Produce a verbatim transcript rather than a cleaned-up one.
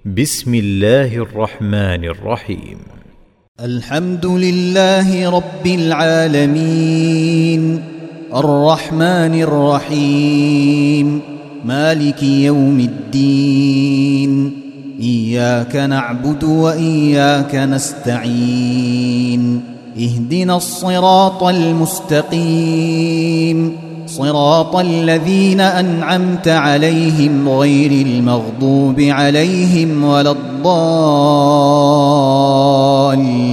بسم الله الرحمن الرحيم. الحمد لله رب العالمين الرحمن الرحيم مالك يوم الدين إياك نعبد وإياك نستعين اهدنا الصراط المستقيم صراط الذين أنعمت عليهم غير المغضوب عليهم ولا الضالين.